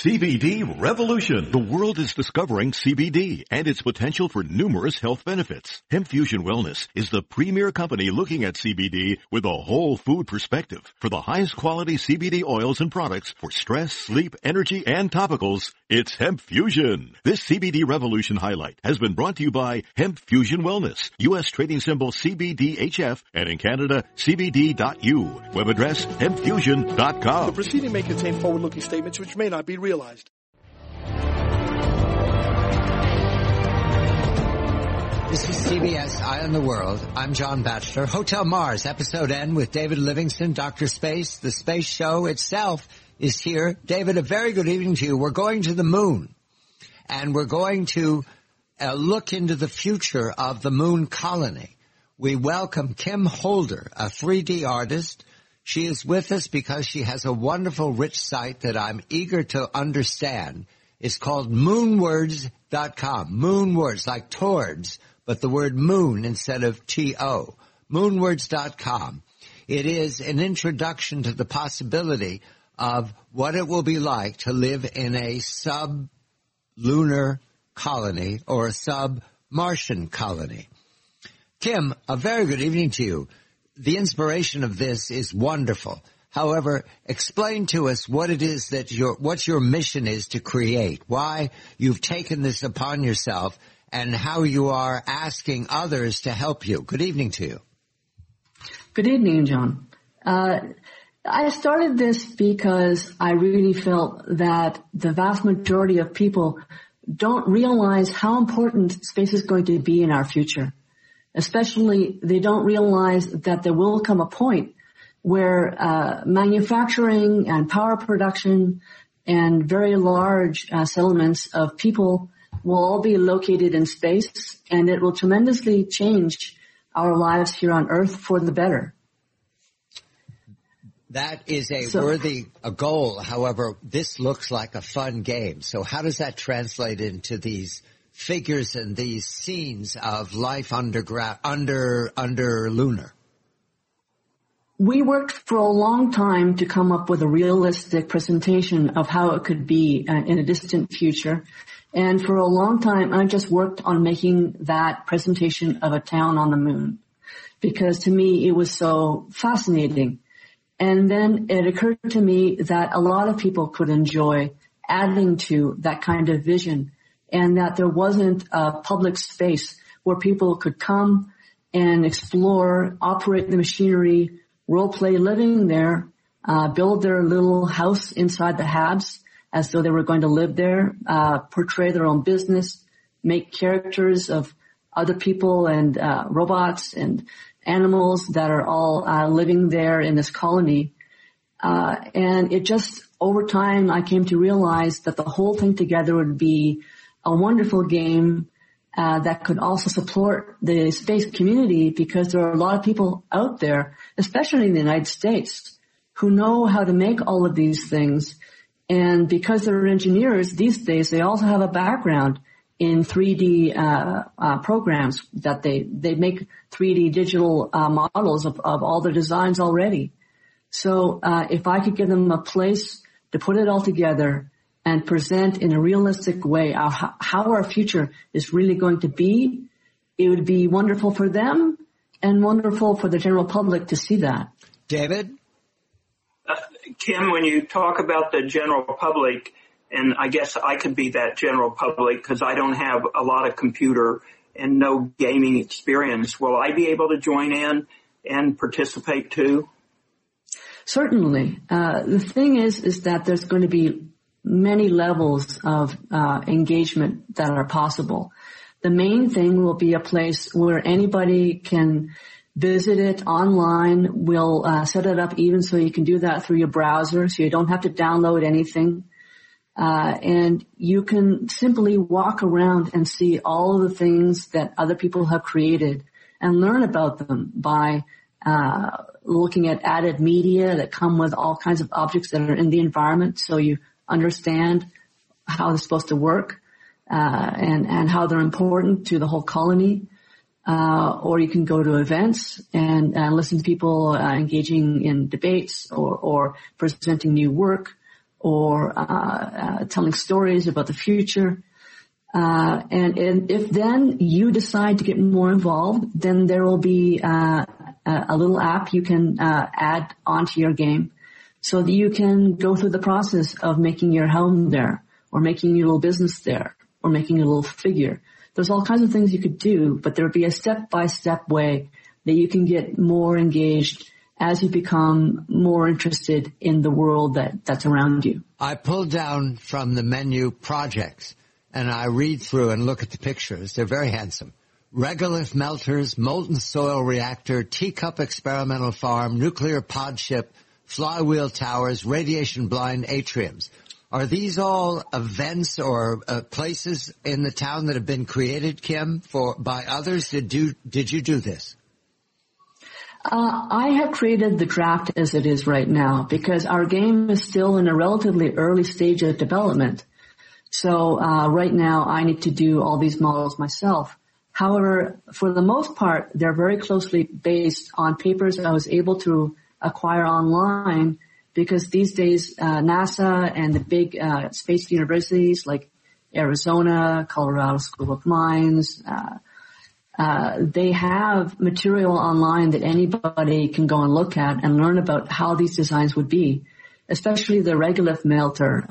CBD Revolution. The world is discovering CBD and its potential for numerous health benefits. Hemp Fusion Wellness is the premier company looking at CBD with a whole food perspective. For the highest quality CBD oils and products for stress, sleep, energy, and topicals, it's Hemp Fusion. This CBD Revolution highlight has been brought to you by Hemp Fusion Wellness, U.S. trading symbol CBDHF, and in Canada, CBD.U. Web address, hempfusion.com. The proceeding may contain forward-looking statements which may not be realized. This is CBS Eye on the World. I'm John Batchelor. Hotel Mars, Episode N with David Livingston, Dr. Space. The space show itself is here. David, a very good evening to you. We're going to the moon, and we're going to look into the future of the moon colony. We welcome Kim Holder, a 3D artist. She is with us because she has a wonderful, rich site that I'm eager to understand. It's called moonwords.com. Moonwords, like towards, but the word moon instead of T-O. Moonwords.com. It is an introduction to the possibility of what it will be like to live in a sub-lunar colony or a sub-Martian colony. Kim, a very good evening to you. The inspiration of this is wonderful. However, explain to us what it is that what your mission is to create, why you've taken this upon yourself, and how you are asking others to help you. Good evening to you. Good evening, John. I started this because I really felt that the vast majority of people don't realize how important space is going to be in our future. Especially, they don't realize that there will come a point where manufacturing and power production and very large settlements of people will all be located in space, and it will tremendously change our lives here on Earth for the better. That is a worthy goal. However, this looks like a fun game. So how does that translate into these figures and these scenes of life underground, under lunar? We worked for a long time to come up with a realistic presentation of how it could be in a distant future. And for a long time, I just worked on making that presentation of a town on the moon, because to me, it was so fascinating. And then it occurred to me that a lot of people could enjoy adding to that kind of vision, and that there wasn't a public space where people could come and explore, operate the machinery, role play living there, build their little house inside the HABs as though they were going to live there, portray their own business, make characters of other people and robots and animals that are all living there in this colony. And it just, over time, I came to realize that the whole thing together would be a wonderful game that could also support the space community, because there are a lot of people out there, especially in the United States, who know how to make all of these things. And because they're engineers these days, they also have a background in 3D programs that they make 3D digital models of all the designs already. So if I could give them a place to put it all together and present in a realistic way how our future is really going to be, it would be wonderful for them and wonderful for the general public to see that. David? Kim, when you talk about the general public, and I guess I could be that general public because I don't have a lot of computer and no gaming experience, will I be able to join in and participate too? Certainly. The thing is that there's going to be many levels of engagement that are possible. The main thing will be a place where anybody can visit it online. We'll set it up even so you can do that through your browser, so you don't have to download anything. And you can simply walk around and see all of the things that other people have created and learn about them by looking at added media that come with all kinds of objects that are in the environment, so you understand how they're supposed to work and how they're important to the whole colony. Or you can go to events and listen to people engaging in debates or presenting new work, or telling stories about the future. And if then you decide to get more involved, then there will be a little app you can add onto your game so that you can go through the process of making your home there, or making your little business there, or making a little figure. There's all kinds of things you could do, but there would be a step-by-step way that you can get more engaged as you become more interested in the world that's around you. I pulled down from the menu projects, and I read through and look at the pictures. They're very handsome. Regolith melters, molten soil reactor, teacup experimental farm, nuclear pod ship, flywheel towers, radiation blind atriums. Are these all events or places in the town that have been created, Kim, by others? Did you do this? I have created the draft as it is right now because our game is still in a relatively early stage of development. So right now I need to do all these models myself. However, for the most part, they're very closely based on papers I was able to acquire online, because these days NASA and the big space universities like Arizona, Colorado School of Mines, they have material online that anybody can go and look at and learn about how these designs would be, especially the regolith melter.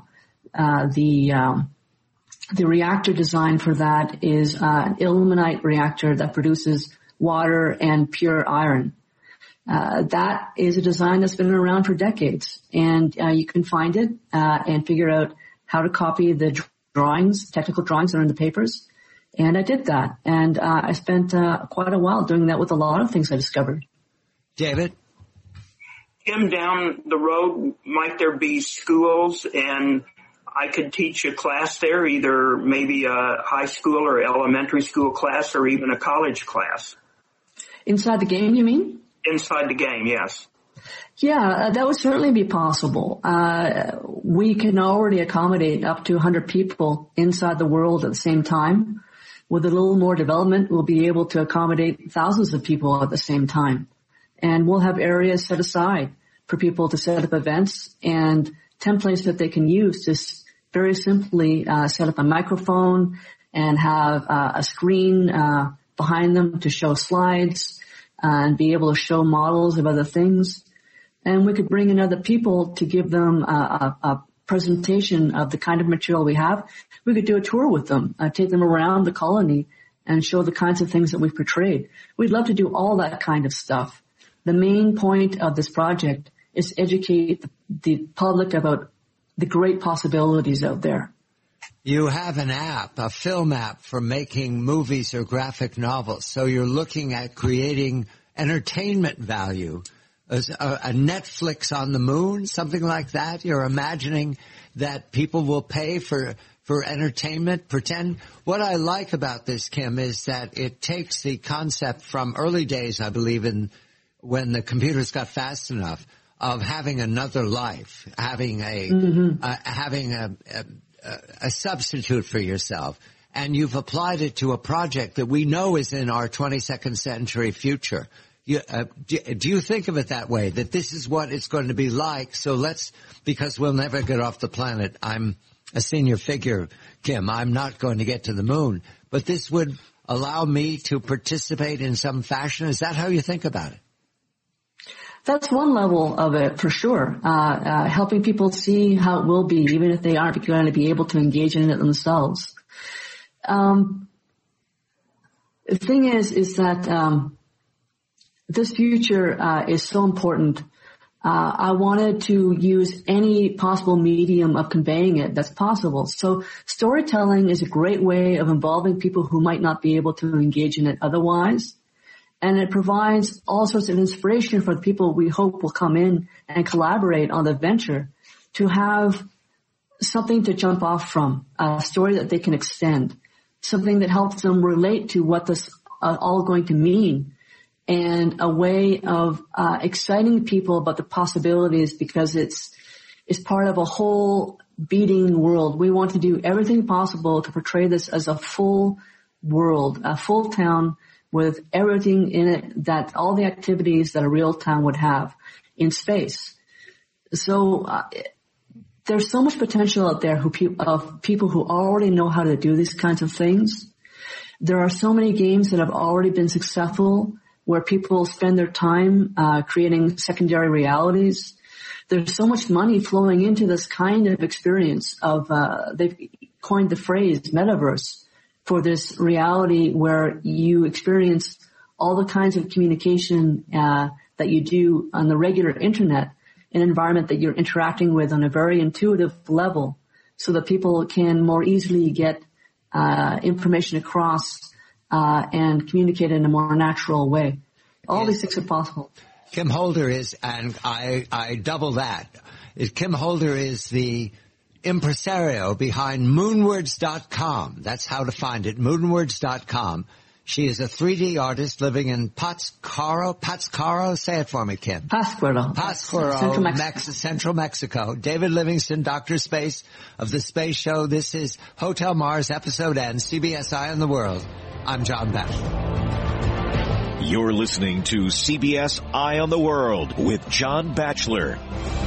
The reactor design for that is an ilmenite reactor that produces water and pure iron. That is a design that's been around for decades, and you can find it and figure out how to copy the drawings, technical drawings that are in the papers. And I did that, and I spent quite a while doing that with a lot of things I discovered. David? Kim, down the road, might there be schools, and I could teach a class there, either maybe a high school or elementary school class or even a college class? Inside the game, you mean? Inside the game, yes. Yeah, that would certainly be possible. We can already accommodate up to 100 people inside the world at the same time. With a little more development, we'll be able to accommodate thousands of people at the same time. And we'll have areas set aside for people to set up events and templates that they can use to very simply set up a microphone and have a screen behind them to show slides and be able to show models of other things. And we could bring in other people to give them a presentation of the kind of material we have. We could do a tour with them, take them around the colony and show the kinds of things that we've portrayed. We'd love to do all that kind of stuff. The main point of this project is to educate the public about the great possibilities out there. You have an app, a film app for making movies or graphic novels. So you're looking at creating entertainment value, a Netflix on the moon, something like that. You're imagining that people will pay for entertainment, pretend. What I like about this, Kim, is that it takes the concept from early days, I believe, when the computers got fast enough, of having another life, having a substitute for yourself. And you've applied it to a project that we know is in our 22nd century future. Do you think of it that way, that this is what it's going to be like? So because we'll never get off the planet. I'm a senior figure, Kim. I'm not going to get to the moon. But this would allow me to participate in some fashion. Is that how you think about it? That's one level of it, for sure. Helping people see how it will be, even if they aren't going to be able to engage in it themselves. The thing is that this future is so important. I wanted to use any possible medium of conveying it that's possible. So storytelling is a great way of involving people who might not be able to engage in it otherwise. And it provides all sorts of inspiration for the people we hope will come in and collaborate on the venture to have something to jump off from, a story that they can extend, something that helps them relate to what this all going to mean, and a way of exciting people about the possibilities, because it's part of a whole beating world. We want to do everything possible to portray this as a full world, a full town with everything in it, that all the activities that a real town would have in space. So there's so much potential out there of people who already know how to do these kinds of things. There are so many games that have already been successful where people spend their time creating secondary realities. There's so much money flowing into this kind of experience of, they've coined the phrase metaverse for this reality where you experience all the kinds of communication that you do on the regular internet, an environment that you're interacting with on a very intuitive level so that people can more easily get information across and communicate in a more natural way. All these things are possible. Kim Holder is, and I double that. Kim Holder is the impresario behind Moonwords.com. That's how to find it, Moonwords.com. She is a 3D artist living in Pátzcuaro. Say it for me, Kim. Pátzcuaro, Central Mexico. David Livingston, Dr. Space of The Space Show. This is Hotel Mars, Episode N, CBS Eye on the World. I'm John Batchelor. You're listening to CBS Eye on the World with John Batchelor.